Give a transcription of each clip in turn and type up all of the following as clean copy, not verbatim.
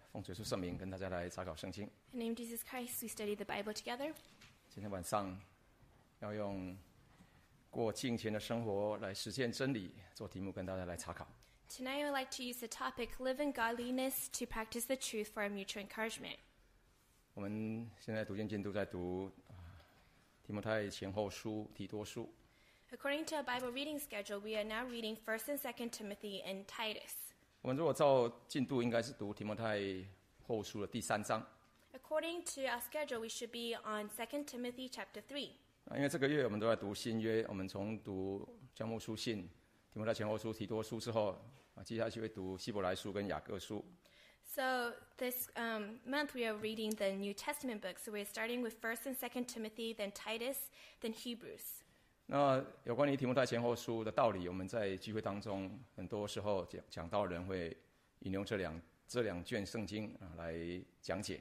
奉主耶稣圣名跟大家来查考圣经。 In the name of Jesus Christ, we study the Bible together. 今天晚上要用过敬虔的生活来实践真理做题目跟大家来查考。 Tonight, I would like to use the topic "Live in Godliness to Practice the Truth" for our mutual encouragement. 我们现在读经进度在读提摩太前后书、提多书。 According to our Bible reading schedule, we are now reading 1st and 2nd Timothy and Titus. 我们如果照进度，应该是读提摩太后书的第3章。 According to our schedule, we should be on 2nd Timothy chapter 3. 因为这个月我们都在读新约，我们从读教牧书信、提摩太前后书、提多书之后，接下去会读希伯来书跟雅各书。 So this month we are reading the New Testament books. So we're starting with 1st and 2nd Timothy, then Titus, then Hebrews. 那有关于提摩太前后书的道理，我们在聚会当中很多时候讲道人会引用这两卷圣经来讲解。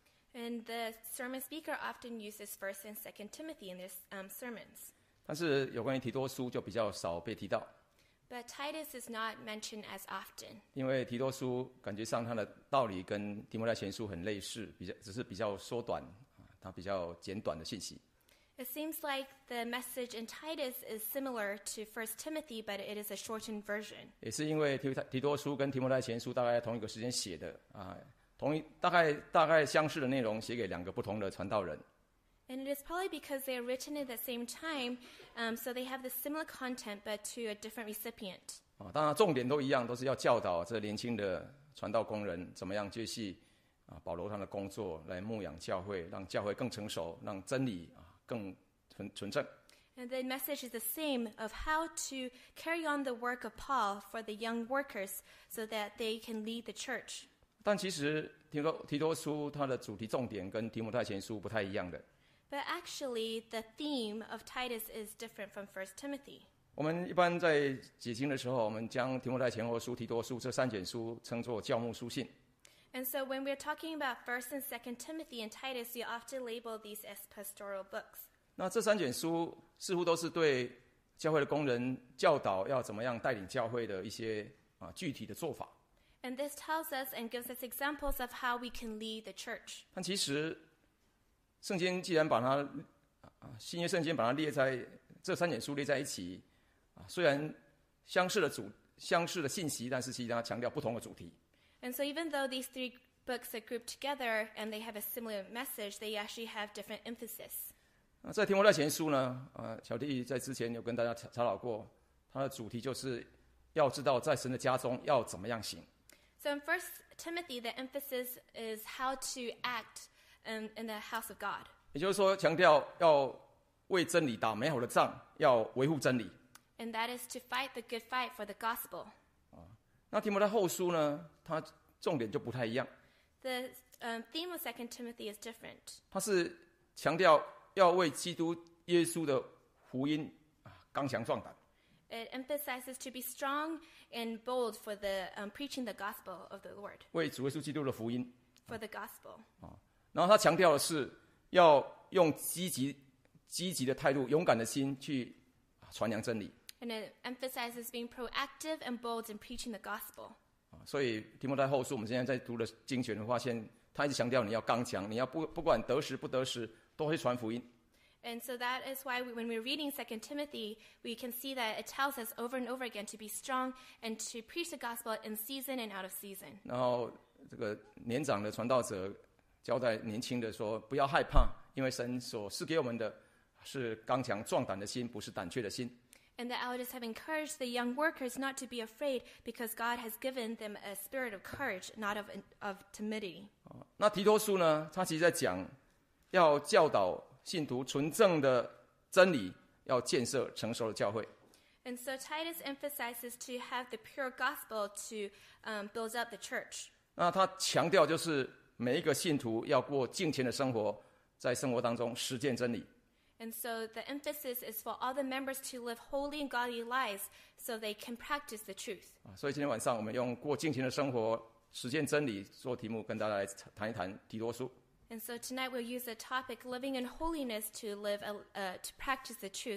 And the sermon speaker often uses 1st and 2nd Timothy in their sermons. 但是有关于提多书就比较少被提到， But Titus is not mentioned as often. 因为提多书感觉上它的道理跟提摩太前书很类似，只是比较缩短，它比较简短的信息。 It seems like the message in Titus is similar to 1st Timothy, but it is a shortened version. 也是因为提多书跟提摩太前书大概同一个时间写的大概相似的内容写给2个不同的传道人。 And it is probably because they are written at the same time, so they have the similar content, but to a different recipient. 当然重点都一样，都是要教导这年轻的传道工人怎么样接续保罗他的工作，来牧养教会，让教会更成熟，让真理更纯正。 And the message is the same of how to carry on the work of Paul for the young workers so that they can lead the church. 但其实提多书它的主题重点跟提摩太前书不太一样的。 But actually, the theme of Titus is different from 1st Timothy. 我们一般在解经的时候，我们将提摩太前后书、提多书这3卷书称作教牧书信。 And so when we're talking about 1st and 2nd Timothy and Titus, we often label these as pastoral books. 那这3卷书似乎都是对教会的工人教导要怎么样带领教会的一些具体的做法。 And this tells us and gives us examples of how we can lead the church. 但其实圣经既然把它新约圣经把它列在这3卷书列在一起，虽然相似的信息，但是其实它强调不同的主题。 And so even though these 3 books are grouped together and they have a similar message, they actually have different emphasis. 在提摩太前书呢，小弟在之前有跟大家查讨过，它的主题就是要知道在神的家中要怎么样行。 So in 1st Timothy, the emphasis is how to act in the house of God. 也就是说，强调要为真理打美好的仗，要维护真理。 And that is to fight the good fight for the gospel. 那提摩太后书呢，它重点就不太一样， The theme of 2nd Timothy is different. 它是强调要为基督耶稣的福音刚强壮胆。 It emphasizes to be strong and bold for the preaching the gospel of the Lord, 为主耶稣基督的福音。 for the gospel. 然后他强调的是要用积极的态度、勇敢的心去传扬真理。 And it emphasizes being proactive and bold in preaching the gospel. 所以提摩太后书我们现在在读的经卷会发现，他一直强调你要刚强，你要不管得时不得时都会传福音。 And so that is why when we're reading 2nd Timothy, we can see that it tells us over and over again to be strong and to preach the gospel in season and out of season. 然后这个年长的传道者交代年轻的说，不要害怕，因为神所赐给我们的是刚强壮胆的心，不是胆怯的心。 And the elders have encouraged the young workers not to be afraid because God has given them a spirit of courage, not of timidity. 那提多书呢，他其实在讲要教导信徒纯正的真理，要建设成熟的教会。 And so Titus emphasizes to have the pure gospel to build up the church. 那他强调就是每一个信徒要过敬虔的生活，在生活当中实践真理。 And so the emphasis is for all the members to live holy and godly lives so they can practice the truth. 所以今天晚上我们用过敬虔的生活实践真理做题目，跟大家来谈一谈提多书。 And so tonight we'll use the topic living in holiness to practice the truth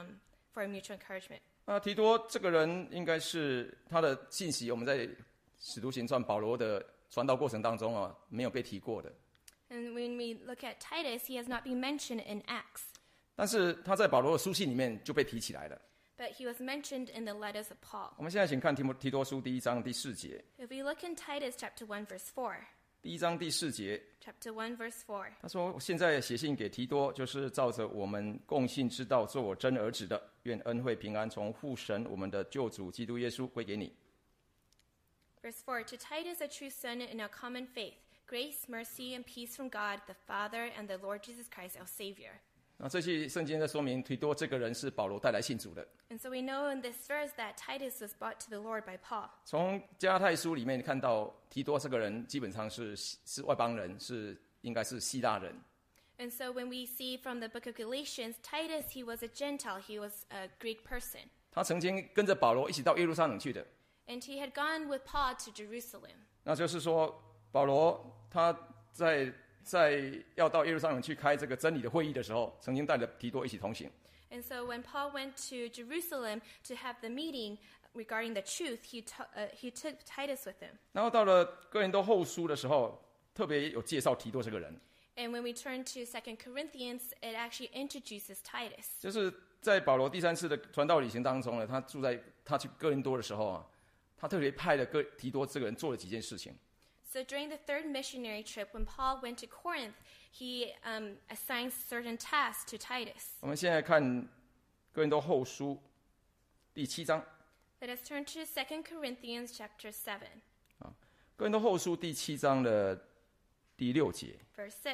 for mutual encouragement. 那提多这个人应该是他的信息，我们在使徒行传保罗的传道过程当中啊，没有被提过的。 And when we look at Titus, he has not been mentioned in Acts, 但是他在保罗的书信里面就被提起来了。 but he was mentioned in the letters of Paul. 我们现在请看提多书第1章第4节。 If we look in Titus chapter 1, verse 4, 第1章第4节， chapter 1, verse 4, 他说：“现在写信给提多，就是照着我们共信之道做我真儿子的，愿恩惠平安从父神我们的救主基督耶稣归给你。” verse 4, To Titus, a true son in our common faith, grace, mercy, and peace from God, the Father, and the Lord Jesus Christ, our Savior. 那这句圣经在说明提多这个人是保罗带来信主的。 And so we know in this verse that Titus was brought to the Lord by Paul. 从加拉太书里面看到提多这个人基本上是外邦人，应该是希腊人。 And so when we see from the book of Galatians, Titus, he was a Gentile, he was a Greek person. 他曾经跟着保罗一起到耶路撒冷去的。 And he had gone with Paul to Jerusalem. 那就是说，保罗他在要到耶路撒冷去开这个真理的会议的时候，曾经带着提多一起同行。 And so when Paul went to Jerusalem to have the meeting regarding the truth, he took Titus with him. 然后到了哥林多后书的时候，特别有介绍提多这个人， And when we turn to 2 Corinthians, it actually introduces Titus. 就是在保罗第3次的传道旅行当中呢，他去哥林多的时候啊，他特别派了提多这个人做了几件事情。 So during the third missionary trip, when Paul went to Corinth, he assigned certain tasks to Titus. 我们现在看哥林多后书第7章。 Let us turn to 2 Corinthians chapter 7, 哥林多后书第7章的第6节。 verse 6.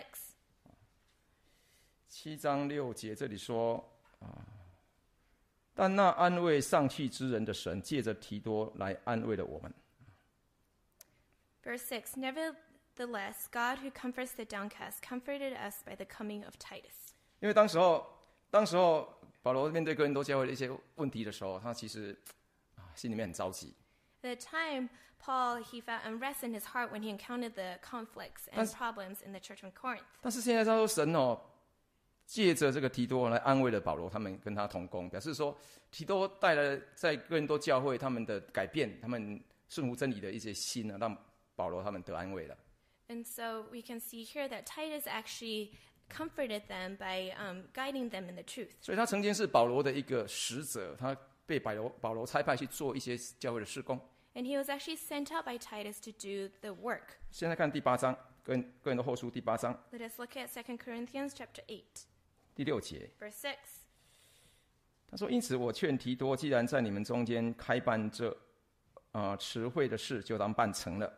7章6节这里说但那安慰丧气之人的神，借着提多来安慰了我们。 Verse 6, Nevertheless, God who comforts the downcast comforted us by the coming of Titus. 因为当时候保罗面对哥林多教会的一些问题的时候，他其实心里面很着急。 At the time, Paul, he felt unrest in his heart when he encountered the conflicts and problems in the church of Corinth. 但是现在他说神借着这个提多来安慰了保罗，他们跟他同工，表示说提多带来在哥林多教会他们的改变，他们顺服真理的一些心呢，让保罗他们得安慰了。 And so we can see here that Titus actually comforted them by guiding them in the truth. 所以他曾经是保罗的一个使者，他被保罗差派去做一些教会的事工。 And he was actually sent out by Titus to do the work. 现在看第8章，哥林多后书第8章 Let us look at 2 Corinthians chapter 8, 第6节， verse 6. 他说：“因此我劝提多，既然在你们中间开办这迟会的事，就当办成了。”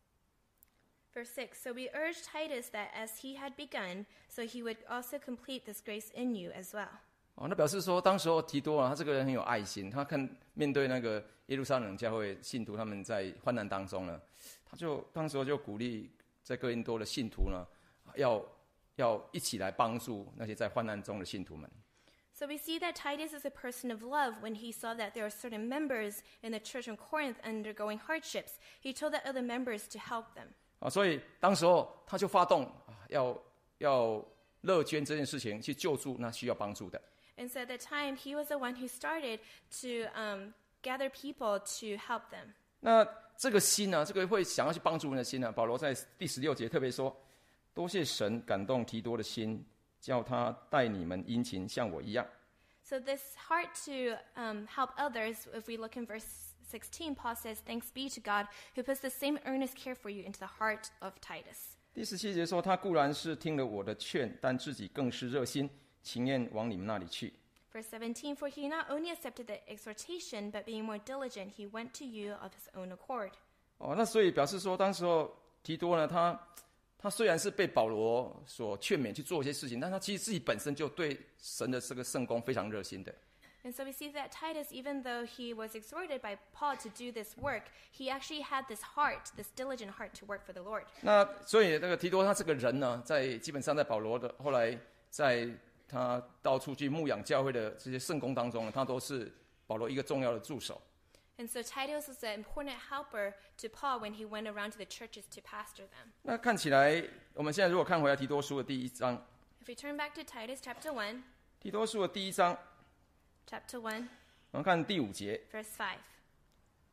Verse 6, So we urge Titus that as he had begun, so he would also complete this grace in you as well. 那表示说，当时候提多他这个人很有爱心，他面对那个耶路撒冷教会信徒他们在患难当中呢，当时候就鼓励在哥林多的信徒呢，要一起来帮助那些在患难中的信徒们。 So we see that Titus is a person of love. When he saw that there are certain members in the church in Corinth undergoing hardships, he told the other members to help them. 所以当时候他就发动要乐捐这件事情，去救助那需要帮助的。 And so at the time, he was the one who started to gather people to help them. 那这个心呢，这个会想要去帮助人的心呢，保罗在第16节特别说：“多谢神感动提多的心，叫他待你们殷勤，像我一样。” So this heart to help others, if we look in verse 16, Paul says, Thanks be to God who puts the same earnest care for you into the heart of Titus. 第17节说：“他固然是听了我的劝，但自己更是热心，情愿往你们那里去。” Verse 17, For he not only accepted the exhortation, but being more diligent, he went to you of his own accord. 那所以表示说，当时候提多呢，他虽然是被保罗所劝勉去做一些事情，但他其实自己本身就对神的这个圣工非常热心的。 And so we see that Titus, even though he was exhorted by Paul to do this work, he actually had this heart, this diligent heart to work for the Lord. 那所以那个提多他这个人呢，基本上在保罗的后来在他到处去牧养教会的这些圣工当中呢，他都是保罗一个重要的助手。 And so Titus was an important helper to Paul when he went around to the churches to pastor them. 那看起来，我们现在如果看回来提多书的第1章， If we turn back to Titus chapter 1, 提多书的第1章， chapter 1, 我们看第5节， verse 5.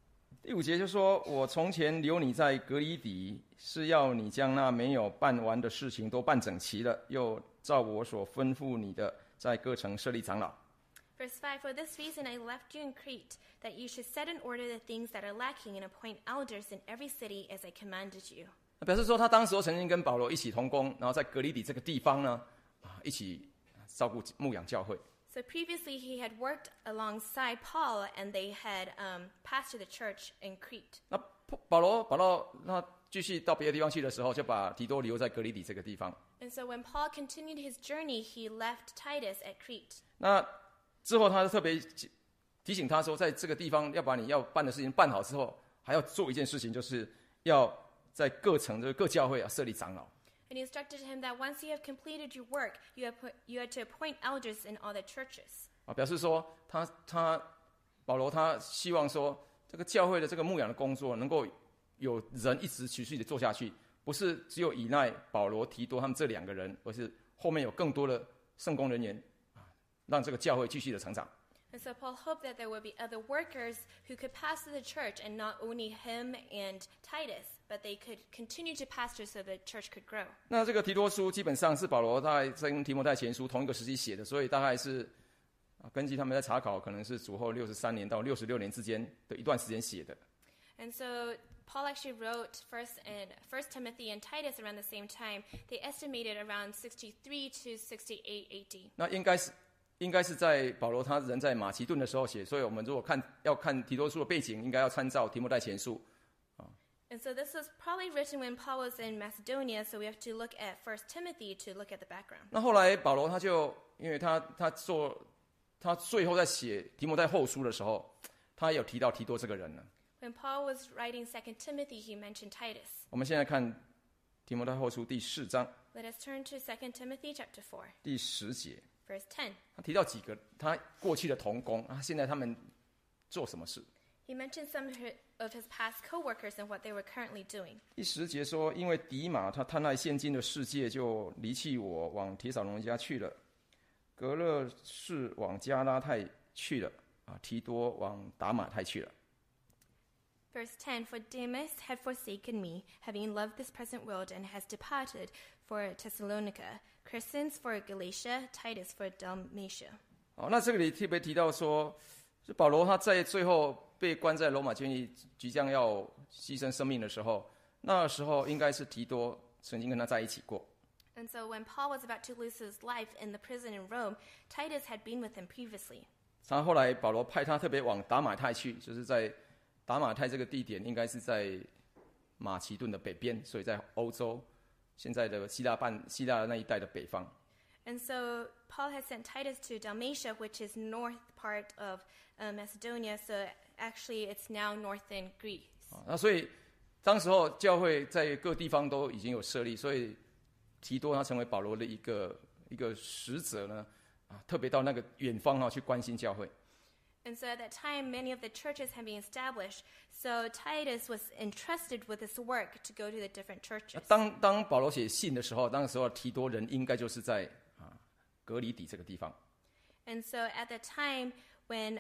第5节就说：“我从前留你在革哩底，是要你将那没有办完的事情都办整齐了，又照我所吩咐你的，在各城设立长老。” Verse 5, For this reason I left you in Crete, that you should set in order the things that are lacking and appoint elders in every city as I commanded you. 表示说他当时曾经跟保罗一起同工，然后在革哩底这个地方呢，一起照顾牧养教会。 So previously he had worked alongside Paul and they had pastored the church in Crete. 那保罗那继续到别的地方去的时候，就把提多留在革哩底这个地方。 And so when Paul continued his journey, he left Titus at Crete. 那之后他就特别提醒他说，在这个地方要把你要办的事情办好之后，还要做一件事情，就是要在各城的各教会设立长老。 And he instructed him that once you have completed your work, you had to appoint elders in all the churches. 表示说保罗他希望说，这个教会的这个牧养的工作能够有人一直持续的做下去，不是只有依赖保罗、提多他们这2个人，而是后面有更多的圣工人员，让这个教会继续的成长。 And so Paul hoped that there would be other workers who could pastor the church, and not only him and Titus, but they could continue to pastor so the church could grow. 那这个提多书基本上是保罗在跟提摩太前书同一个时期写的，所以大概是根据他们在查考，可能是主后63年到66年之间的一段时间写的。 And so Paul actually wrote First Timothy and Titus around the same time. They estimated around 63 to 68 AD. 那应该是在保罗他人在马其顿的时候写，所以我们如果要看提多书的背景，应该要参照提摩太前书。 And so this was probably written when Paul was in Macedonia, so we have to look at 1 Timothy to look at the background. 那后来保罗他就因为他最后在写提摩太后书的时候，他有提到提多这个人呢。 When Paul was writing 2 Timothy, he mentioned Titus. 我们现在看提摩太后书第4章。 Let us turn to 2 Timothy chapter 4. 第10节。 Verse 10. 他提到几个他过去的同工，现在他们做什么事？ He mentioned some of his past co-workers and what they were currently doing. 第10节说，因为迪马他贪爱现今的世界，就离弃我，往帖撒罗尼迦去了；格勒士往加拉太去了，提多往达马太去了。 Verse 10, For Demas had forsaken me, having loved this present world, and has departed for Thessalonica, Crescens for Galatia, Titus for Dalmatia. 那这里特别提到说，是保罗他在最后被关在罗马监狱，即将要牺牲生命的时候，那时候应该是提多曾经跟他在一起过。 And so when Paul was about to lose his life in the prison in Rome, Titus had been with him previously. 他后来保罗派他特别往达马太去，就是在达马太这个地点应该是在马其顿的北边，所以在欧洲现在的希腊的那一带的北方。 And so Paul had sent Titus to Dalmatia, which is north part of Macedonia. So actually, it's now northern Greece. 那所以当时候教会在各地方都已经有设立，所以提多他成为保罗的一个使者呢，特别到那个远方去关心教会。 And so at that time, many of the churches had been established. So Titus was entrusted with this work to go to the different churches. 当保罗写信的时候，当时候提多人应该就是在革哩底这个地方。 And so at the time when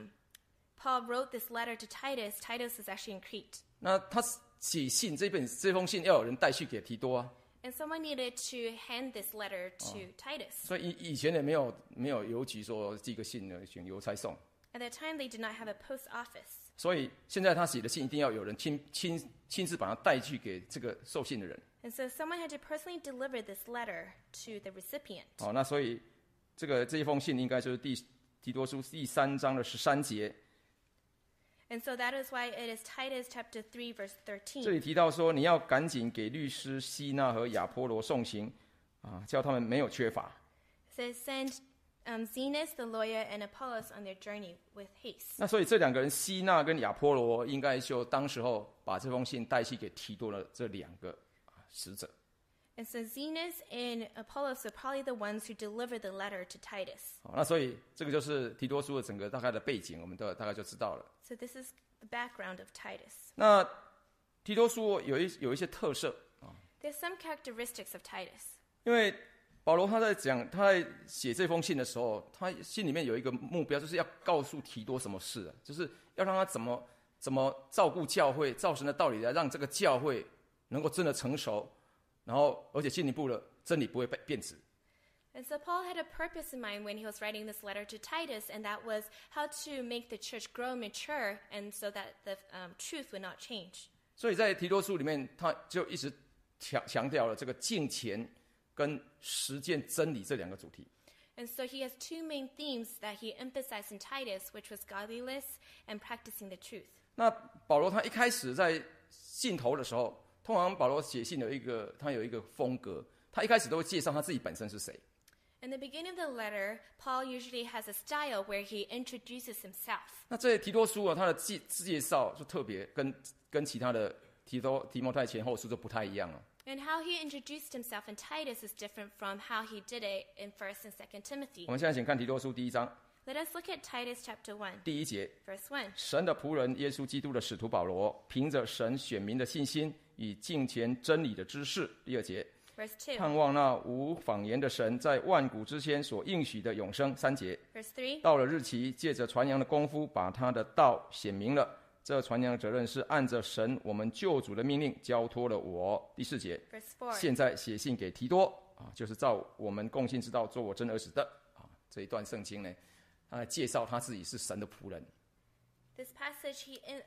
Paul wrote this letter to Titus, Titus was actually in Crete. 那他写信这封信要有人带去给提多啊。 And someone needed to hand this letter to Titus. 所以以前也没有邮局说寄个信呢，请邮差送。 At that time, they did not have a post office. 所以现在他写的信一定要有人亲自把它带去给这个受信的人。 And so someone had to personally deliver this letter to the recipient. 那所以这一封信应该就是提多书第3章的13节。 And so that is why it is Titus chapter 3 verse 13. 这里提到说，你要赶紧给律师西拿和亚波罗送行，叫他们没有缺乏。 It says, send Zenas the lawyer and Apollos on their journey with haste. 那所以这2个人西拿跟亚波罗应该就当时候把这封信带去给提多的这2个使者。 And so Zenas and Apollos are probably the ones who delivered the letter to Titus. 那所以这个就是提多书的整个大概的背景，我们大概就知道了。 So this is the background of Titus. 那提多书有一些特色。 There's some characteristics of Titus. 因为保罗他在写这封信的时候，他心里面有一个目标，就是要告诉提多什么事，就是要让他怎么怎么照顾教会，照神的道理来让这个教会能够真的成熟，然后而且进一步的真理不会变质。 And so Paul had a purpose in mind when he was writing this letter to Titus, and that was how to make the church grow mature, and so that the truth would not change. 所以在提多书里面，他就一直强调了这个敬虔跟实践真理这两个主题。 And so he has two main themes that he emphasized in Titus, which was godliness and practicing the truth. 那保罗他一开始在信头的时候，通常保罗写信他有一个风格，他一开始都会介绍他自己本身是谁。 In the beginning of the letter, Paul usually has a style where he introduces himself. 那这提多书啊，他的介绍就特别跟其他的提摩太前后书就不太一样了。 And how he introduced himself in Titus is different from how he did it in 1st and 2nd Timothy. 我们现在请看提多书第1章 Let us look at Titus chapter 1, 第1节， verse 1. 神的仆人耶稣基督的使徒保罗，凭着神选民的信心与敬虔真理的知识。第2节， Verse 2, 盼望那无谎言的神在万古之前所应许的永生。3节， verse 3, 到了日期，借着传扬的功夫，把他的道显明了。这传扬的责任是按着神我们救主的命令交托了我。第4节， verse 4. 现在写信给提多啊，就是照我们共信之道做我真儿子的啊。这一段圣经呢，他来介绍他自己是神的仆人。 This passage,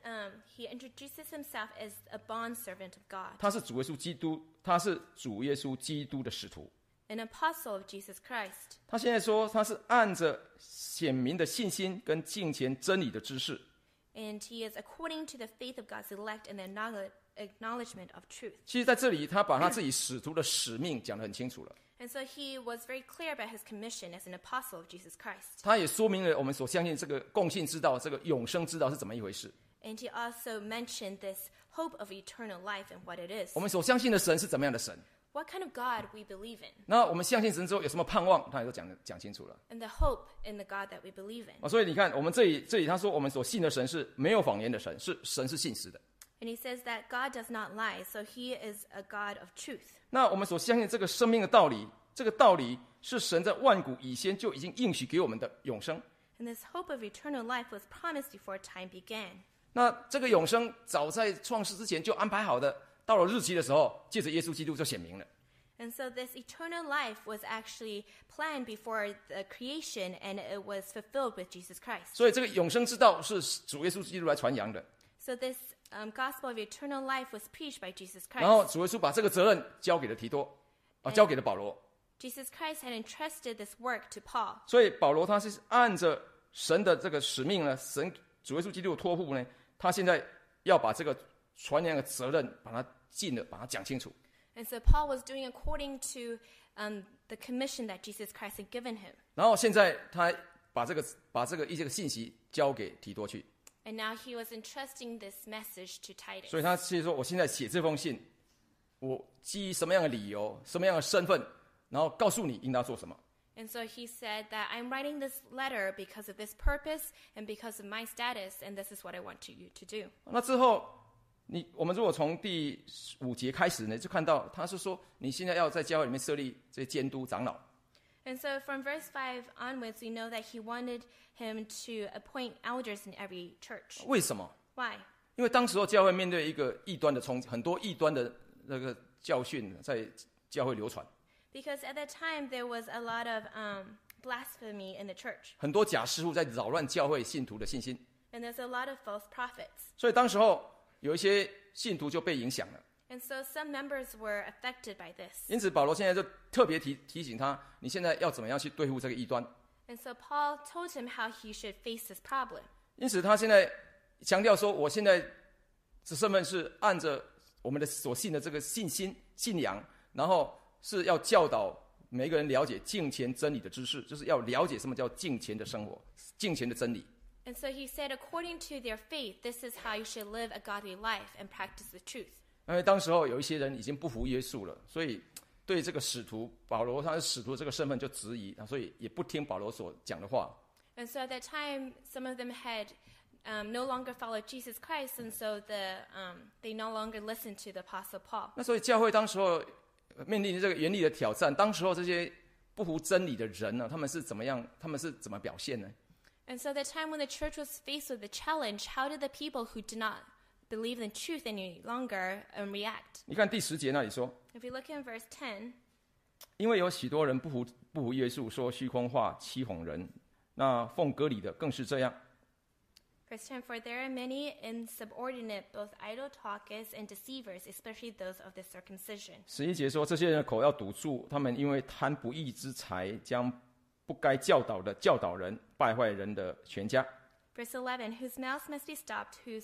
he introduces himself as a bondservant of God, 他是主耶稣基督，他是主耶稣基督的使徒。 an apostle of Jesus Christ. 他现在说他是按着显明的信心跟敬虔真理的知识。 And he is according to the faith of God's elect and the acknowledgement of truth. 其实在这里，他把他自己使徒的使命讲得很清楚了。 And so he was very clear about his commission as an apostle of Jesus Christ. 他也说明了我们所相信这个共信之道、这个永生之道是怎么一回事。 And he also mentioned this hope of eternal life and what it is. 我们所相信的神是怎么样的神？ What kind of God we believe in. 那我们相信神之后有什么盼望？他也都讲清楚了。 And the hope in the God that we believe in. 所以你看，我们这里他说我们所信的神是没有谎言的神，神是信实的。 And he says that God does not lie, so he is a God of truth. 那我们所相信这个生命的道理，这个道理是神在万古以前就已经应许给我们的永生。 And this hope of eternal life was promised before time began. 那这个永生早在创世之前就安排好的，到了日期的时候，借着耶稣基督就显明了。 And so this eternal life was actually planned before the creation, and it was fulfilled with Jesus Christ. 所以这个永生之道是主耶稣基督来传扬的。 So this gospel of eternal life was preached by Jesus 然后 Christ. 主耶稣把这个责任交给了提多，交给了保罗。 Jesus Christ had entrusted this work to Paul. 所以保罗他是按着神的这个使命呢，主耶稣基督的托付呢，他现在要把这个传扬的责任把它把它讲清楚。 And so Paul was doing according to the commission that Jesus Christ had given him. 然后现在他把这个一些信息交给提多去， And now he was entrusting this message to Titus. 所以他其实说，我现在写这封信，我基于什么样的理由、什么样的身份，然后告诉你应当做什么。 And so he said that I'm writing this letter because of this purpose and because of my status, and this is what I want you to do. 那之后，我们如果从第5节开始呢，就看到他是说，你现在要在教会里面设立这些监督长老。 And so from verse 5 onwards, we know that he wanted him to appoint elders in every church. 为什么？ Why? 因为当时候教会面对一个异端的很多异端的那个教训在教会流传， Because at that time, there was a lot of blasphemy in the church. 很多假师傅在扰乱教会信徒的信心， And there's a lot of false prophets. 所以当时候有一些信徒就被影响了。 And so some members were affected by this. 因此保罗现在就特别提醒他，你现在要怎么样去对付这个异端。 And so Paul told him how he should face this problem. 因此他现在强调说，我现在这身份是按着我们的所信的这个信仰，然后是要教导每一个人了解敬虔真理的知识，就是要了解什么叫敬虔的生活、敬虔的真理。 And so he said, according to their faith, this is how you should live a godly life and practice the truth. 因为当时候有一些人已经不服耶稣了，所以对这个使徒保罗他是使徒这个身份就质疑，所以也不听保罗所讲的话。 And so at that time, some of them had no longer followed Jesus Christ, and so they no longer listened to the Apostle Paul. 那所以教会当时候面临这个严厉的挑战，当时候这些不服真理的人呢，他们是怎么样？他们是怎么表现呢？ And so the time when the church was faced with the challenge, how did the people who did not believe in truth any longer react? 你看第10节那里说， If you look in verse 10, 因为有许多人不服耶稣，说虚空话，欺哄人。那奉割礼的更是这样。 verse 10, for there are many insubordinate, both idle talkers and deceivers, especially those of the circumcision. 11节说，这些人的口要堵住，他们因为贪不义之财，将不该教导的教导人，败坏人的全家。 Verse 11, whose mouths must be stopped, who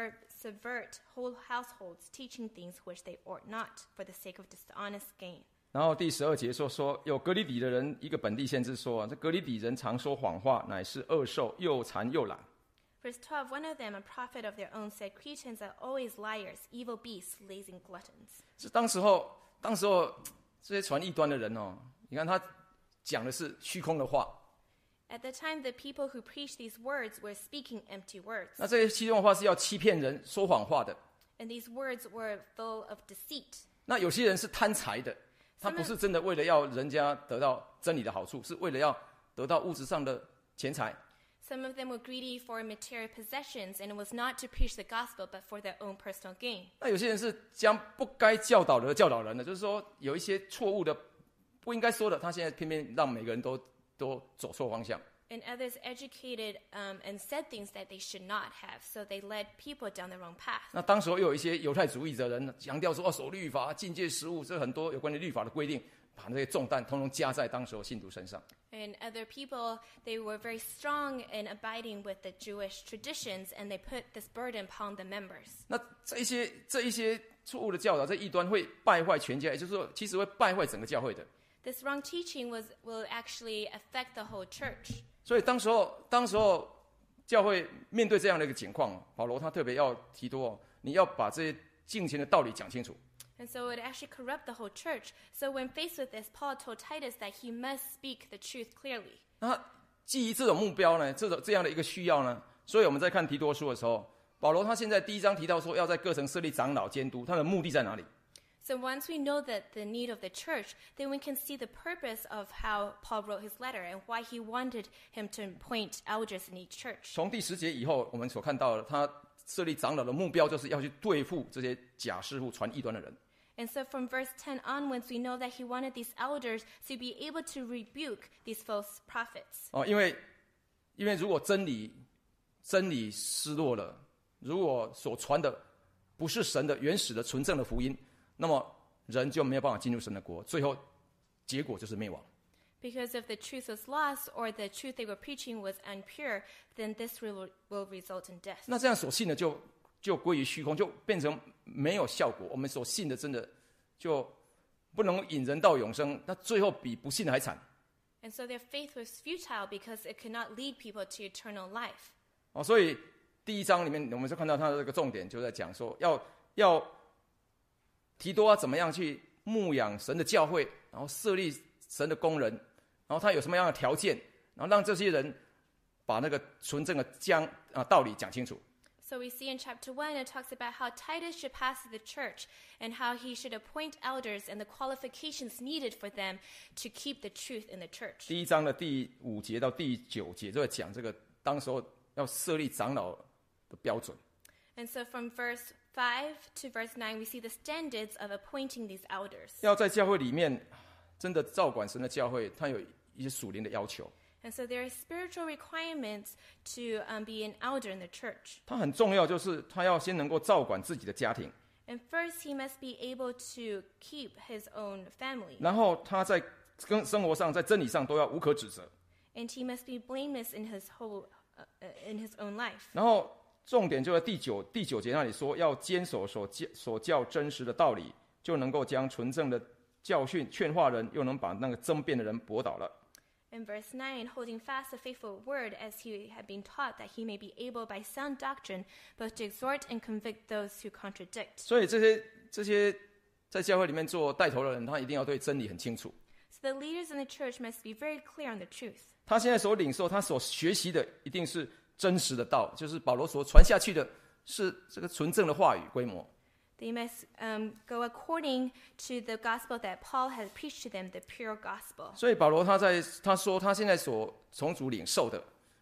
subvert whole households, teaching things which they ought not, for the sake of dishonest gain. 然后第12节说有格里底的人，一个本地先知说，这格里底人常说谎话，乃是恶兽，又馋又懒。 Verse 12, one of them, a prophet of their own, said, Cretans are always liars, evil beasts, lazy gluttons. 是当时候这些传异端的人哦，你看他讲的是虚空的话。 At the time, the people who preached these words were speaking empty words. 那这些虚空的话是要欺骗人、说谎话的。 And these words were full of deceit. 那有些人是贪财的，他不是真的为了要人家得到真理的好处，是为了要得到物质上的钱财。 Some of them were greedy for material possessions, and it was not to preach the gospel, but for their own personal gain. 那有些人是将不该教导的教导人的，就是说有一些错误的、不应该说的，他现在偏偏让每个人都走错方向。 And others educated and said things that they should not have, so they led people down the wrong path. 那当时又有一些犹太主义者人强调说，守律法、禁戒食物，这很多有关于律法的规定，把那些重担通通加在当时候信徒身上。 And other people, they were very strong in abiding with the Jewish traditions, and they put this burden upon the members. 那这一些错误的教导，这异端会败坏全家，也就是说，其实会败坏整个教会的。 This wrong teaching will actually affect the whole church. 所以当时候教会面对这样的一个情况，保罗他特别要提多，你要把这些敬虔的道理讲清楚。 And so it actually corrupt the whole church. So when faced with this, Paul told Titus that he must speak the truth clearly. 那基于这种目标呢，这样的一个需要呢，所以我们在看提多书的时候，保罗他现在第1章提到说要在各城设立长老监督，他的目的在哪里？ So once we know that the need of the church, then we can see the purpose of how Paul wrote his letter and why he wanted him to appoint elders in each church. 从第10节以后，我们所看到的，他设立长老的目标就是要去对付这些假师傅、传异端的人。 And so from verse 10 onwards, we know that he wanted these elders to be able to rebuke these false prophets. 因为如果真理失落了，如果所传的不是神的原始的纯正的福音，那么人就没有办法进入神的国，最后结果就是灭亡。 Because if the truth was lost or the truth they were preaching was impure, then this will result in death. 那这样所信的就归于虚空，就变成没有效果。我们所信的真的就不能引人到永生，那最后比不信的还惨。 And so their faith was futile because it could not lead people to eternal life. 所以第1章里面我们就看到他的这个重点就在讲说，要提多怎么样去牧养神的教会，然后设立神的工人，然后他有什么样的条件，然后让这些人把那个纯正的道理讲清楚。 So we see in chapter 1, it talks about how Titus should pastor the church and how he should appoint elders and the qualifications needed for them to keep the truth in the church. 第1章的第5节到第9节就在讲这个当时候要设立长老的标准。 And so from verse 5 to verse 9, we see the standards of appointing these elders. 要在教会里面真的照管神的教会，它有一些属灵的要求。 And so there are spiritual requirements to be an elder in the church. 它很重要，就是他要先能够照管自己的家庭， And first, he must be able to keep his own family. 然后他在生活上、在真理上都要无可指责。 And he must be blameless in his own life. 然后重点就在第九节那里说，要坚守所教真实的道理，就能够将纯正的教训劝化人，又能把那个争辩的人驳倒了。 In verse 9, holding fast the faithful word as he had been taught, that he may be able by sound doctrine both to exhort and convict those who contradict. 所以这些在教会里面做带头的人，他一定要对真理很清楚。 So the leaders in the church must be very clear on the truth. 他现在所领受、他所学习的，一定是真实的道，就是保罗所传下去的，是这个纯正的话语规模。 They must go according to the gospel that Paul has preached to them, the pure gospel. 所以保罗他说他现在所从主领受的，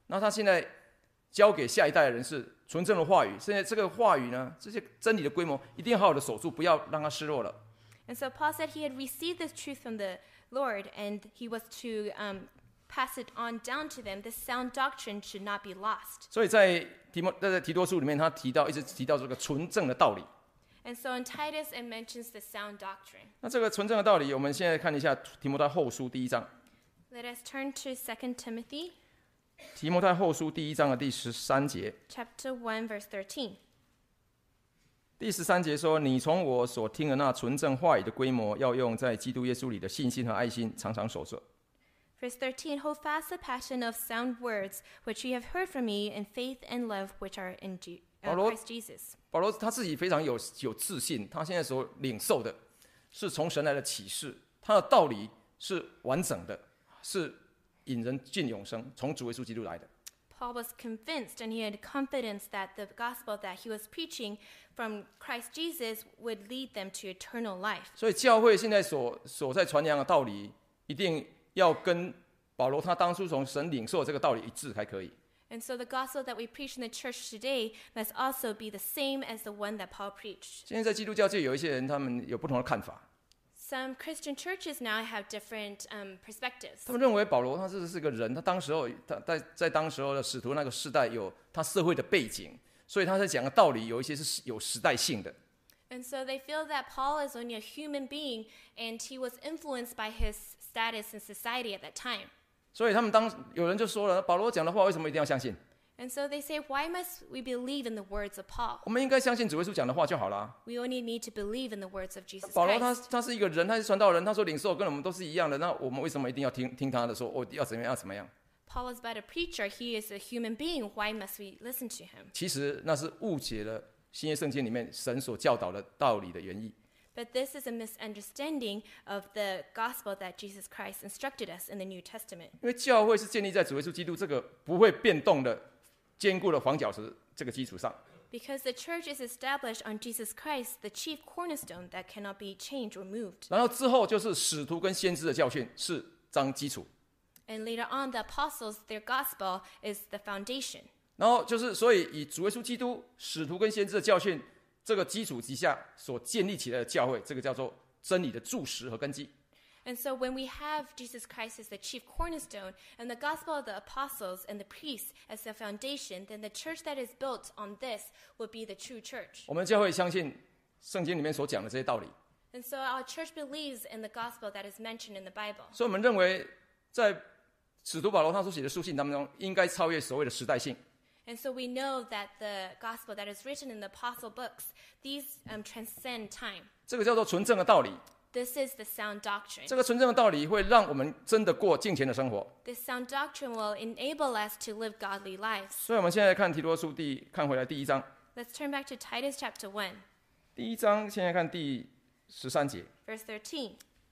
那他现在交给下一代的人是纯正的话语。现在这个话语呢，这些真理的规模一定要好好的守住，不要让它失落了。 And so Paul said he had received this truth from the Lord, and he was to pass it on down to them. This sound doctrine should not be lost. 所以在提多书里面，他一直提到这个纯正的道理。 And so in Titus, it mentions the sound doctrine. 那这个纯正的道理，我们现在看一下提摩太后书第1章。 Let us turn to 2 Timothy 提摩太后书第1章的第13节。 chapter 1, verse 13. 第13节说：“你从我所听的那纯正话语的规模，要用在基督耶稣里的信心和爱心，常常守着。” Verse 13, Hold fast the passion of sound words, which you have heard from me, in faith and love which are in Christ Jesus. 保罗他自己非常有自信，他现在所领受的是从神来的启示，他的道理是完整的，是引人进永生，从主耶稣基督来的。 Paul was convinced and he had confidence that the gospel that he was preaching from Christ Jesus would lead them to eternal life. 所以教会现在所在传扬的道理，一定要跟保罗他当初从神领受的这个道理一致才可以。 And so the gospel that we preach in the church today must also be the same as the one that Paul preached. 现在在基督教界有一些人，他们有不同的看法。 Some Christian churches now have different perspectives. 他们认为保罗他是个人，他当时候在当时候的使徒那个时代有他社会的背景，所以他在讲的道理有一些是有时代性的。 And so they feel that Paul is only a human being and he was influenced by his status in society at that time. 所以他们有人就说了，保罗讲的话为什么一定要相信？ And so they say, why must we believe in the words of Paul? 我们应该相信主耶稣讲的话就好了。 We only need to believe in the words of Jesus 保罗 Christ. 他是一个人，他是传道人，他所领受跟我们都是一样的，那我们为什么一定要听他的说？要怎么样要怎么样？ Paul is but a preacher. He is a human being. Why must we listen to him? 其实那是误解了新约圣经里面神所教导的道理的原意。 But this is a misunderstanding of the gospel that Jesus Christ instructed us in the New Testament. 因为教会是建立在主耶稣基督这个不会变动的坚固的房角石这个基础上。 Because the church is established on Jesus Christ, the chief cornerstone that cannot be changed or moved. 然后之后就是使徒跟先知的教训是当基础。 And later on, the apostles, their gospel is the foundation. 然后就是所以以主耶稣基督、使徒跟先知的教训这个基础之下所建立起来的教会，这个叫做真理的柱石和根基。 And so when we have Jesus Christ as the chief cornerstone and the gospel of the apostles and the priests as the foundation, then the church that is built on this would be the true church. 我们教会相信圣经里面所讲的这些道理， And so our church believes in the gospel that is mentioned in the Bible. 所以我们认为在使徒保罗他所写的书信当中，应该超越所谓的时代性。 And so we know that the gospel that is written in the apostle books, these transcend time. 这个叫做纯正的道理。 This is the sound doctrine. 这个纯正的道理会让我们真的过敬虔的生活。 This sound doctrine will enable us to live godly lives. 所以我们现在看提多书看回来第1章， Let's turn back to Titus chapter 1, 第1章现在看第13节。 verse 13.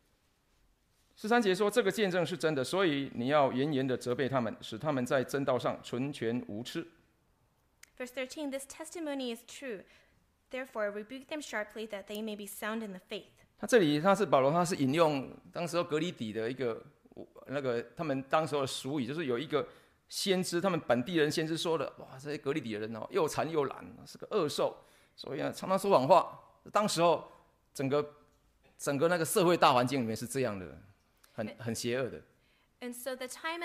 13节说：“这个见证是真的，所以你要严严的责备他们，使他们在真道上纯全无疵。” Verse 13, This testimony is true. Therefore, rebuke them sharply that they may be sound in the faith. 他这里保罗，他是引用当时候格里底的一个他们当时候的俗语，就是有一个先知，他们本地人先知说的，哇，这些格里底的人哦，又馋又懒，是个恶兽，所以呢，常常说谎话。当时候整个那个社会大环境里面是这样的，很邪恶的。 And so the time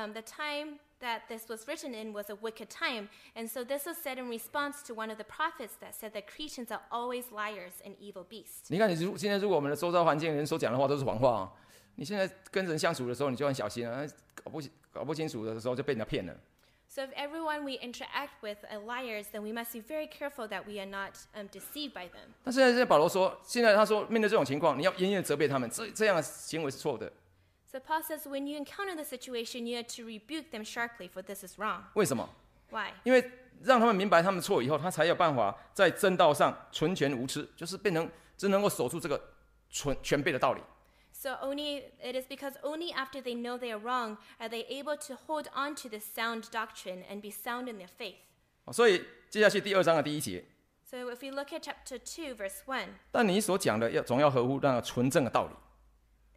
that this was written in was a wicked time. And so this was said in response to one of the prophets that said that Cretans are always liars and evil beasts. 你看，现在如果我们的周遭环境人所讲的话都是谎话啊，你现在跟人相处的时候，你就很小心啊，搞不清楚的时候就被人家骗了。 So if everyone we interact with are liars, then we must be very careful that we are not deceived by them. 但现在保罗说，现在他说，面对这种情况，你要严严责备他们，这样的行为是错的。 So Paul says when you encounter the situation, you have to rebuke them sharply, for this is wrong. 为什么？ Why? 因为让他们明白他们错以后，他才有办法在真道上纯全无疵，就是变成真能够守住这个全备的道理。 So it is because only after they know they are wrong are they able to hold on to the sound doctrine and be sound in their faith. 所以接下去第2章的第1节， So if we look at chapter 2, verse 1, 但你所讲的总要合乎那个纯正的道理。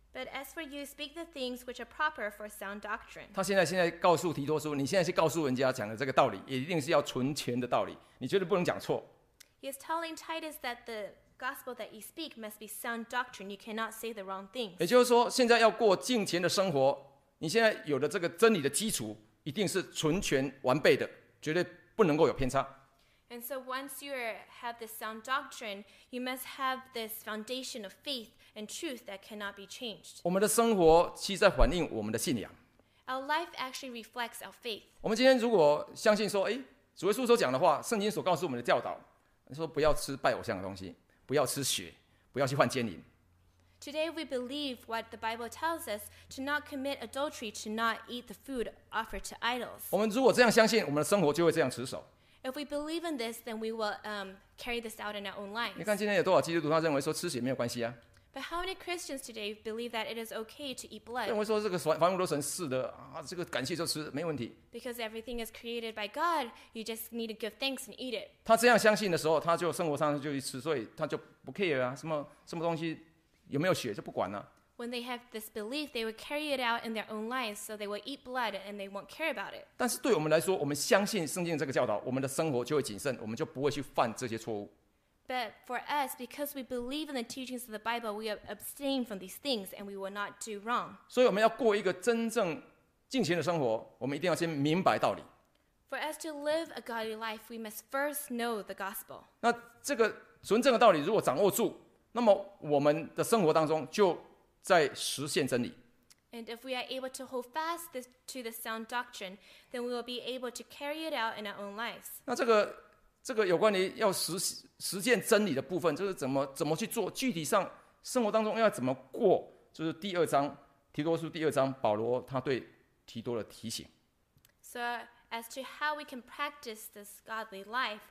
But as for you, speak the things which are proper for sound doctrine. 他现在告诉提多书，你现在去告诉人家讲的这个道理，也一定是要纯全的道理，你绝对不能讲错。 He is telling Titus that the gospel that you speak must be sound doctrine. You cannot say the wrong things. 也就是说，现在要过敬虔的生活，你现在有的这个真理的基础，一定是纯全完备的，绝对不能够有偏差。 And so once you have this sound doctrine, you must have this foundation of faith and truth that cannot be changed. 我们的生活其实在反映我们的信仰。 Our life actually reflects our faith. 我们今天如果相信说，主耶稣所讲的话，圣经所告诉我们的教导，说不要吃拜偶像的东西，不要吃血，不要去犯奸淫。 Today we believe what the Bible tells us, to not commit adultery, to not eat the food offered to idols. 我们如果这样相信，我们的生活就会这样持守。 If we believe in this, then we will carry this out in our own 你 lives. 看今天有多少基督徒，他认为说吃血没有关系啊， But how many Christians today believe that it is okay to eat 认 blood 为说这个凡物都神赐的啊，这个感谢就吃没问题。 because everything is created by God? You just need to give thanks and eat it. 他这样相信的时候，他就生活上就去吃，所以他就不 care 啊，什么东西有没有血就不管了。 When they have this belief, they would carry it out in their own lives, so they will eat blood and they won't care about it. 但是对我们来说，我们相信圣经这个教导，我们的生活就会谨慎，我们就不会去犯这些错误。 But for us, because we believe in the teachings of the Bible, we abstain from these things and we will not do wrong. 所以我们要过一个真正敬虔的生活，我们一定要先明白道理。 For us to live a godly life, we must first know the gospel. 那这个纯正的道理如果掌握住，那么我们的生活当中就在实现真理。 And if we are able to hold fast to the sound doctrine, then we will be able to carry it out in our own lives. 那这个有关于要实践真理的部分，就是怎么去做，具体上生活当中要怎么过，就是第2章提多书第2章保罗他对提多的提醒。 So as to how we can practice this godly life,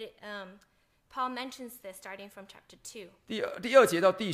Paul mentions this starting from chapter 2. 第二节到第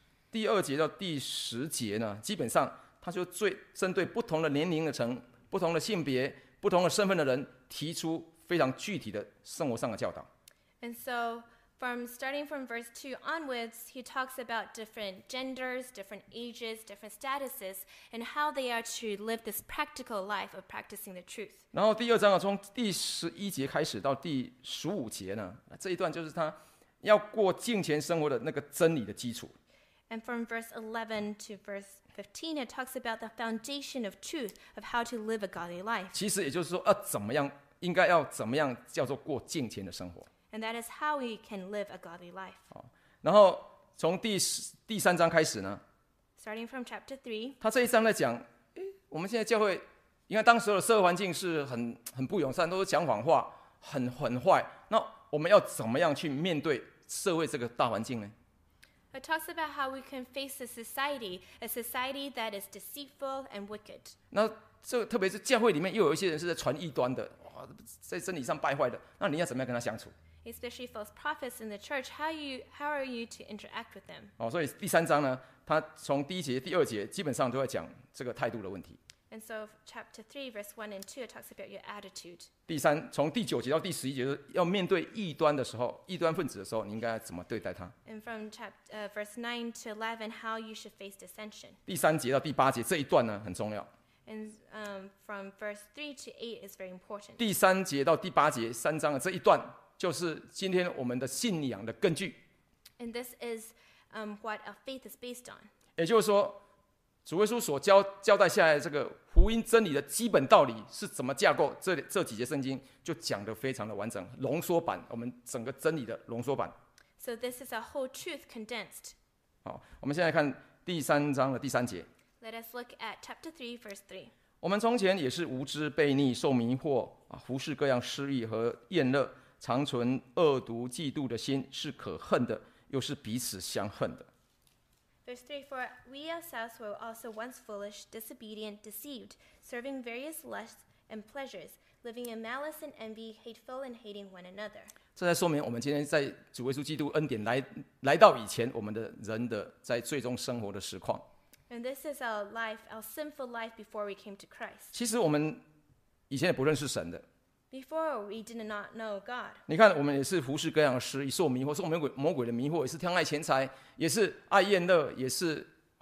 10节呢，基本上他就针对不同的年龄的层、不同的性别、不同的身份的人，提出非常具体的生活上的教导。 And so starting from verse 2 onwards, he talks about different genders, different ages, different statuses, and how they are to live this practical life of practicing the truth. 然后第2章从第11节开始到第15节呢，这一段就是他要过敬虔生活的那个真理的基础。 And from verse 11 to verse 15, it talks about the foundation of truth, of how to live a godly life. 其实也就是说，应该要怎么样叫做过敬虔的生活。 And that is how we can live a godly life. 然后从第3章开始呢， Starting from chapter 3, 他这一章在讲，我们现在教会，你看当时的社会环境是很不友善，都是讲谎话，很坏。那我们要怎么样去面对社会这个大环境呢？ it talks about how we can face a society that is deceitful and wicked. 那这特别是教会里面又有一些人是在传异端的，在真理上败坏的，那你要怎么样跟他相处？ Especially false prophets in the church, how are you to interact with them? 所以第3章呢，他从第1节、第2节基本上都在讲这个态度的问题。 And so chapter 3, verse 1 and 2, it talks about your attitude. 从第9节到第11节，就是要面对异端的时候，异端分子的时候，你应该怎么对待他？ And from verse 9 to 11, how you should face dissension. 第3节到第8节这一段呢很重要。 And from verse 3 to 8 is very important. 第3节到第8节3章的这一段，就是今天我们的信仰的根据。 And this is what our faith is based on. 也就是说，主耶稣所交代下来的这个福音真理的基本道理是怎么架构？这几节圣经就讲得非常的完整，浓缩版，我们整个真理的浓缩版。 So this is a whole truth condensed. 我们现在看第3章的第3节。 Let us look at chapter 3, verse 3. 我们从前也是无知悖逆，受迷惑服侍各样私欲和厌乐，常存恶毒嫉妒的心，是可恨的，又是彼此相恨的。 Verse 3, For we ourselves were also once foolish, disobedient, deceived, serving various lusts and pleasures, living in malice and envy, hateful and hating one another. 这在说明我们今天在主耶稣基督恩典来到以前，我们的人的在最终生活的实况。 And this is our life, our sinful life before we came to Christ. 其实我们以前也不认识神的。 Before, we did not know God. 你看，我们也是服侍各样的事，受迷惑，受魔鬼的迷惑，也是贪爱钱财，也是爱厌乐，也是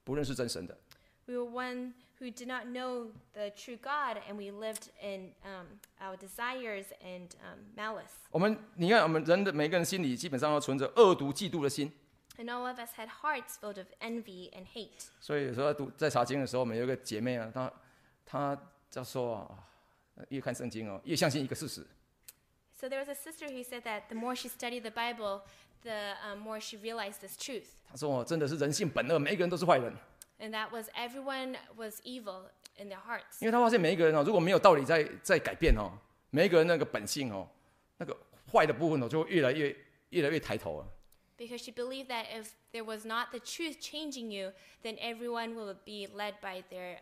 不认识真神的。 We were one who did not know the true God, and we lived in our desires and malice. 你看，我们人的每个人心里基本上都存着恶毒、嫉妒的心。 And all of us had hearts filled of envy and hate. 所以有时候在查经的时候，我们有一个姐妹啊，她就说越看圣经越相信一个事实。 So there was a sister who said that the more she studied the Bible, the more she realized this truth. 她说真的是人性本恶，每一个人都是坏人。 And that was everyone was evil in their hearts. 因为她发现每一个人如果没有道理在改变每一个人那个本性那个坏的部分就会越来越抬头了。 Because she believed that if there was not the truth changing you, then everyone will be led by their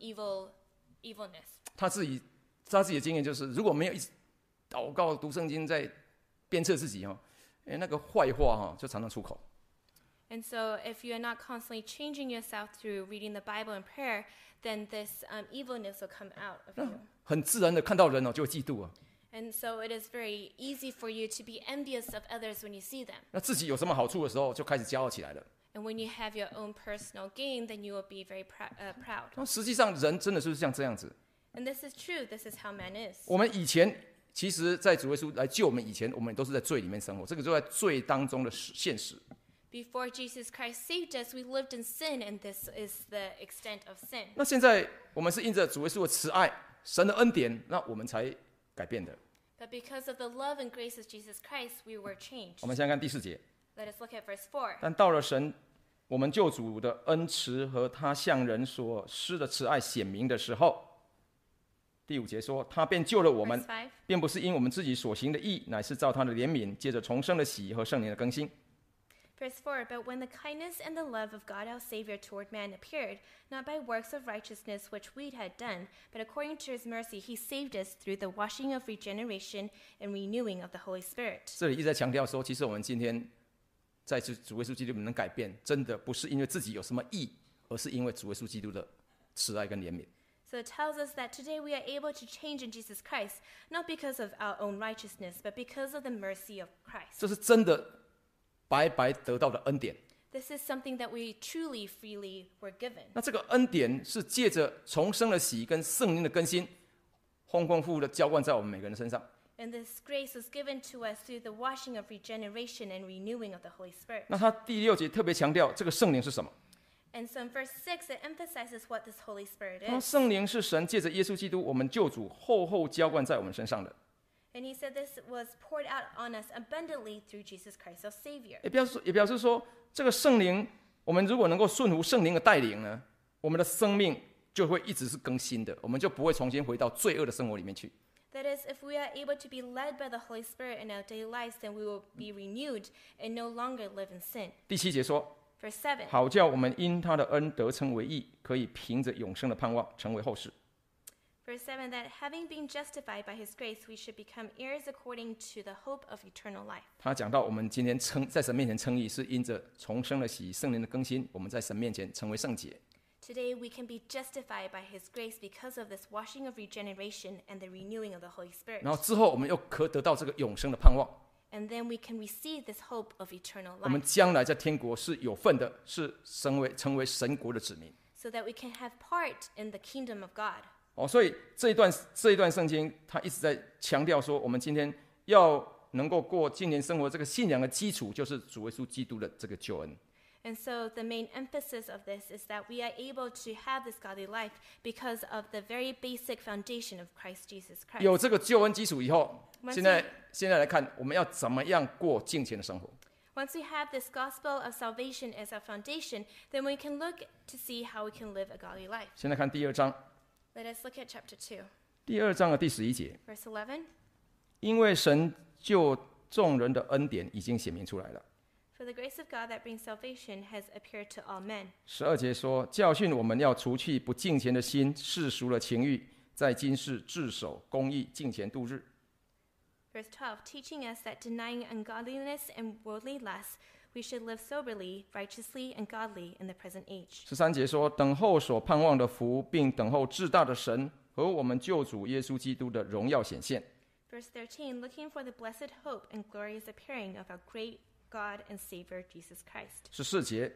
evilness. 她自己的经验就是，如果没有一直祷告、读圣经，在鞭策自己那个坏话就常常出口。 And so if you are not constantly changing yourself through reading the Bible and prayer, then this evilness will come out of you. 很自然的看到人就会嫉妒 And so it is very easy for you to be envious of others when you see them. 那自己有什么好处的时候，就开始骄傲起来了。 And when you have your own personal gain, then you will be very proud. 那实际上人真的是像这样子。 And this is true. This is how man is. 我们以前其实，在主耶稣来救我们以前，我们都是在罪里面生活，这个就在罪当中的现实。 Before Jesus Christ saved us, we lived in sin, and this is the extent of sin. 那现在我们是因着主耶稣的慈爱、神的恩典，那我们才改变的。 But because of the love and grace of Jesus Christ, we were changed. 我们现在看第4节。 Let us look at verse 4. 但到了神我们救主的恩慈和他向人所施的慈爱显明的时候，第5节说，他便救了我们， Verse 5. 便不是因我们自己所行的义，乃是照他的怜悯，借着重生的喜和圣灵的更新。 Verse 4, But when the kindness and the love of God our Savior toward man appeared, not by works of righteousness which we had done, but according to his mercy he saved us through the washing of regeneration and renewing of the Holy Spirit. 这里一直在强调说，其实我们今天在主耶稣基督里面能改变，真的不是因为自己有什么义，而是因为主耶稣基督的慈爱跟怜悯。 So it tells us that today we are able to change in Jesus Christ, not because of our own righteousness, but because of the mercy of Christ. 这是真的白白得到的恩典。 This is something that we truly, freely were given. 那这个恩典是借着重生的喜跟圣灵的更新，丰富的浇灌在我们每个人的身上。 And this grace was given to us through the washing of regeneration and renewing of the Holy Spirit. 那他第6节特别强调这个圣灵是什么？ And so in verse 6, it emphasizes what this Holy Spirit 他说 is. 圣灵是神借着耶稣基督我们救主厚浇灌在我们身上的。 And he said this was poured out on us abundantly through Jesus Christ, our Savior. 也表示说，这个圣灵，我们如果能够顺服圣灵的带领呢，我们的生命就会一直是更新的，我们就不会重新回到罪恶的生活里面去。 That is, if we are able to be led by the Holy Spirit in our daily lives, then we will be renewed and no longer live in sin. 第7节说， Verse 7. 好叫我们因他的恩得称为义，可以凭着永生的盼望成为后世。 Verse 7, that having been justified by his grace, we should become heirs according to the hope of eternal life. 他讲到我们今天在神面前称义，是因着重生的喜、圣灵的更新，我们在神面前成为圣洁。 Today we can be justified by his grace because of this washing of regeneration and the renewing of the Holy Spirit. 然后之后我们又可得到这个永生的盼望。 And then we can receive this hope of eternal 我们 life 将来在天国是有份的，是成为神国的子民。 so that we can have part in the kingdom of God. 所以这一段圣经，他一直在强调说，我们今天要能够过今年生活，这个信仰的基础就是主耶稣基督的这个救恩。 And so the main emphasis of this is that we are able to have this godly life because of the very basic foundation of Christ Jesus Christ. 有这个救恩基础以后， Once 现在来看，我们要怎么样过敬虔的生活？ Once we have this gospel of salvation as our foundation, then we can look to see how we can live a godly life. 现在看第2章， Let us look at chapter 2, 第2章的第11节， verse 11. 因为神救众人的恩典已经显明出来了。 For the grace of God that brings salvation has appeared to all men. 12节说，教训我们要除去不敬虔的心、世俗的情欲，在今世自守公义，敬虔度日。 Verse 12, teaching us that denying ungodliness and worldly lusts, we should live soberly, righteously, and godly in the present age. 13节说，等候所盼望的福，并等候至大的神和我们救主耶稣基督的荣耀显现。 Verse 13, looking for the blessed hope and glorious appearing of our great God and Savior Jesus Christ. 14节，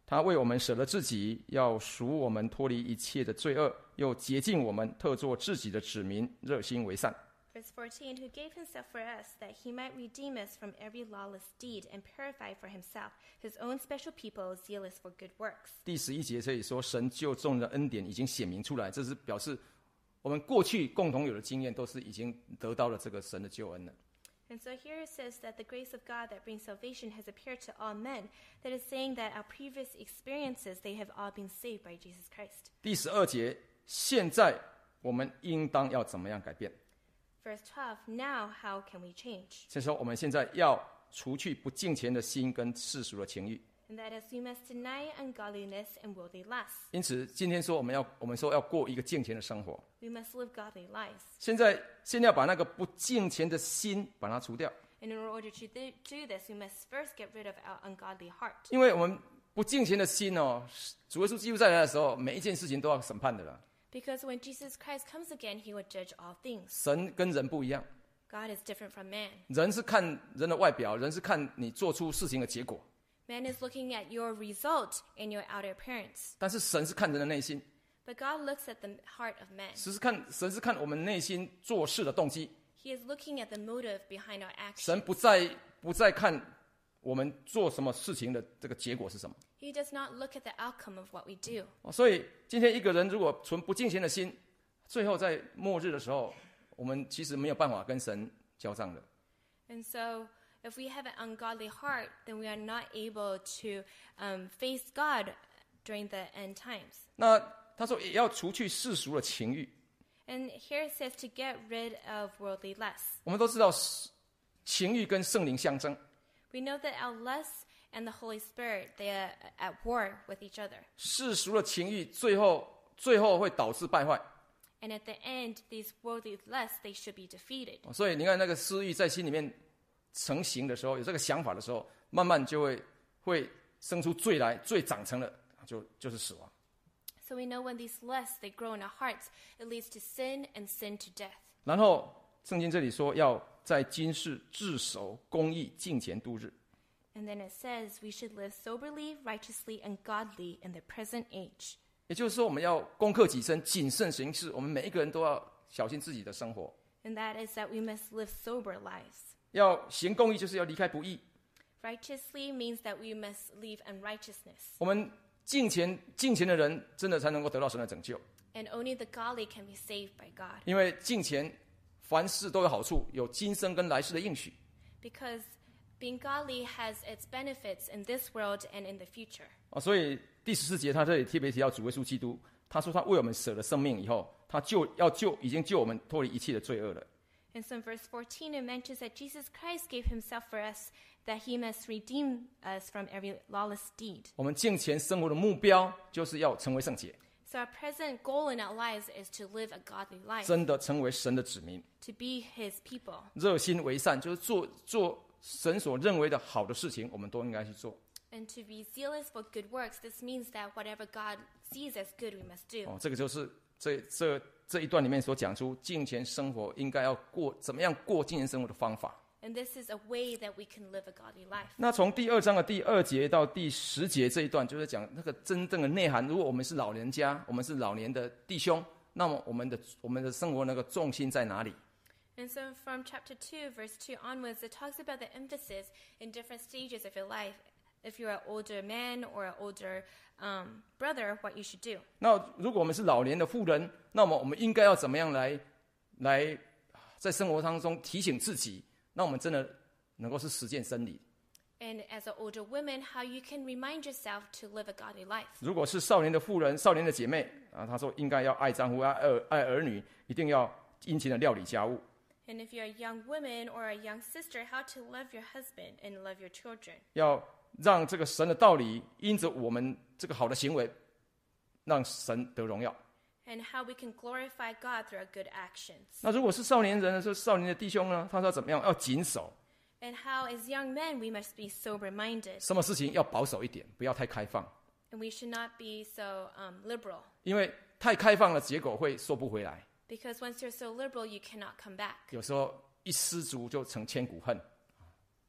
他为我们舍了自己，要赎我们脱离一切的罪恶，又洁净我们，特作自己的子民，热心为善。 Verse 14, who gave himself for us, that he might redeem us from every lawless deed and purify for himself his own special people, zealous for good works. 第11节这里说，神救众人的恩典已经显明出来，这是表示我们过去共同有的经验都是已经得到了这个神的救恩了。 And so here it says that the grace of God that brings salvation has appeared to all men. That is saying that our previous experiences, they have all been saved by Jesus Christ. 第12节，现在我们应当要怎么样改变？ Verse 12, now how can we change? 所以说我们现在要除去不敬虔的心跟世俗的情欲。 And that is, we must deny ungodliness and worldly lusts. 因此今天说我们说要过一个敬虔的生活。 We must live godly lives. 现在要把那个不敬虔的心把它除掉， And in order to do this, we must first get rid of our ungodly heart. 因为我们不敬虔的心主耶稣基督再来的时候，每一件事情都要审判的了。 Because when Jesus Christ comes again, he will judge all things. 神跟人不一样， God is different from man. 人是看人的外表，人是看你做出事情的结果， Man is looking at your result and your outer appearance. 但是神是看人的内心， But God looks at the heart of man. 神是看我们内心做事的动机。 He is looking at the motive behind our actions. 神不再看我们做什么事情的这个结果是什么。 He does not look at the outcome of what we do. 所以今天一个人如果存不敬虔的心，最后在末日的时候，我们其实没有办法跟神交账的。 And so, if we have an ungodly heart, then we are not able to face God during the end times. 那他说也要除去世俗的情欲。 And here it says to get rid of worldly lusts. 我们都知道情欲跟圣灵相争， We know that our lusts and the Holy Spirit, they are at war with each other. 世俗的情欲最后会导致败坏。 And at the end, these worldly lusts, they should be defeated. 所以你看那个私欲在心里面成型的时候，有这个想法的时候，慢慢就会生出罪来，罪长成了就是死亡。 So we know when these lusts, they grow in our hearts, it leads to sin and sin to death. 然后圣经这里说要在今世自守公义敬虔度日。 And then it says we should live soberly, righteously, and godly in the present age. 也就是说，我们要攻克己身，谨慎行事。我们每一个人都要小心自己的生活。 And that is that we must live sober lives. 要行公义，就是要离开不义。 Righteously means that we must leave unrighteousness. 我们敬虔的人，真的才能够得到神的拯救。 And only the godly can be saved by God. 因为敬虔，凡事都有好处，有今生跟来世的应许。 Because being godly has its benefits in this world and in the future. 所以第14节他这里特别提到主耶稣基督，他说他为我们舍了生命以后，他已经救我们脱离一切的罪恶了。 And so in verse 14, it mentions that Jesus Christ gave himself for us, that he must redeem us from every lawless deed. 我们敬虔生活的目标就是要成为圣洁， So our present goal in our lives is to live a godly life, 真的成为神的子民， to be his people. 热心为善，就是做神所认为的好的事情，我们都应该去做。 And to be zealous for good works, this means that whatever God sees as good, we must do. 这个就是这一段里面所讲出敬虔生活应该要怎么样过敬虔生活的方法。 And this is a way that we can live a godly life. 那从第2章的第2节到第10节这一段，就是讲那个真正的内涵。如果我们是老人家，我们是老年的弟兄，那么我们的生活那个重心在哪里？ And so from chapter 2, verse 2 onwards, it talks about the emphasis in different stages of your life. If you're an older man or an older brother, what you should do. 那如果我们是老年的妇人，那么我们应该要怎么样来在生活当中提醒自己，那我们真的能够是实践真理。 And as an older woman, how you can remind yourself to live a godly life. 如果是少年的妇人、少年的姐妹他说应该要爱丈夫、爱儿女，一定要殷勤的料理家务。 And if you're a young woman or a young sister, how to love your husband and love your children. 要让这个神的道理因着我们这个好的行为，让神得荣耀。 And how we can glorify God through our good actions. 那如果是少年人，说少年的弟兄呢，他说怎么样？要谨守， And how, as young men, we must be sober-minded. 什么事情要保守一点，不要太开放， And we should not be so liberal. 因为太开放了，结果会收不回来。 Because once you're so liberal, you cannot come back. 有时候一失足就成千古恨。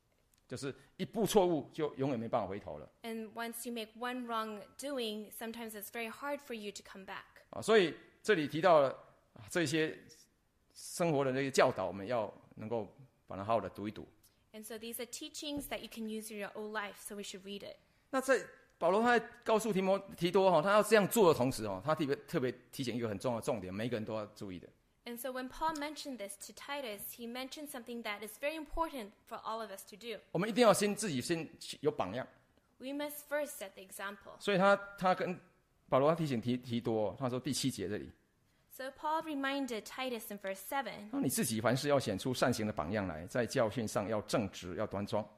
就是一步错误就永远没办法回头了 And once you make one wrong doing, sometimes it's very hard for you to come back. 啊。所以这里提到了这些生活的这些教导，我们要能够把它好好的读一读。 And so these are teachings that you can use in your own life, so we should read it. 那在保罗他在告诉提多他要这样做的同时他特别提醒一个很重要的重点，每一个人都要注意的。 And so when Paul mentioned this to Titus, he mentioned something that is very important for all of us to do. 我们一定要自己先有榜样。 We must first set the example. 所以他跟保罗他提醒提多，他说第7节这里， So Paul reminded Titus in verse 7, 那你自己凡事要显出善行的榜样来，在教训上要正直，要端庄。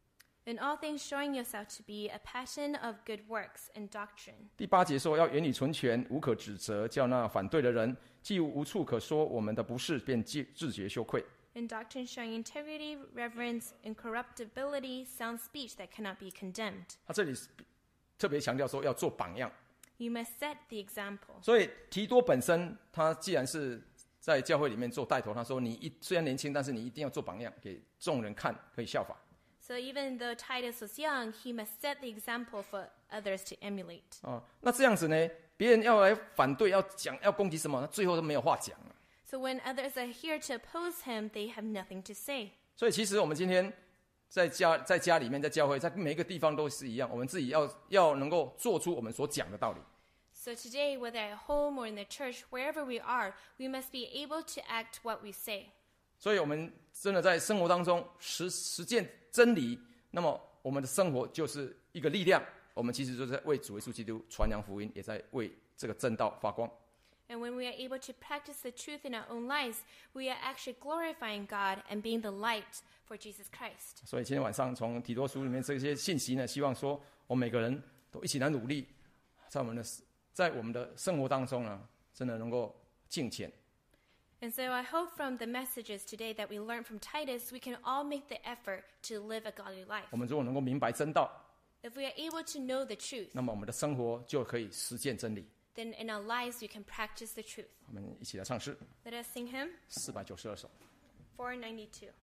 in all things showing yourself to be a pattern of good works and doctrine. 第8节说要言语纯全，无可指责，叫那反对的人既无处可说我们的不是，便自觉羞愧。 In doctrine showing integrity, reverence, incorruptibility, sound speech that cannot be condemned. 他这里特别强调说要做榜样， You must set the example. 所以提多本身他既然是在教会里面做带头，他说你虽然年轻，但是你一定要做榜样给众人看，可以效法。 So even though Titus was young, he must set the example for others to emulate. 那这样子呢，别人要来反对，要攻击什么，他最后都没有话讲了。 So when others are here to oppose him, they have nothing to say. 所以其实我们今天在家里面，在教会，在每一个地方都是一样，我们自己要能够做出我们所讲的道理。 So today, whether at home or in the church, wherever we are, we must be able to act what we say. 所以我们真的在生活当中实践真理，那么我们的生活就是一个力量。我们其实就是在为主耶稣基督传扬福音，也在为这个正道发光。 And when we are able to practice the truth in our own lives, we are actually glorifying God and being the light for Jesus Christ. 所以今天晚上从提多书里面这些信息呢，希望说我们每个人都一起来努力，在我们的生活当中呢，真的能够敬虔。 And so I hope from the messages today that we learned from Titus, we can all make the effort to live a godly life. 我们如果能够明白真道， If we are able to know the truth, 那么我们的生活就可以实践真理。 then in our lives we can practice the truth. 我们一起来唱诗 Let us sing him 492首。 492.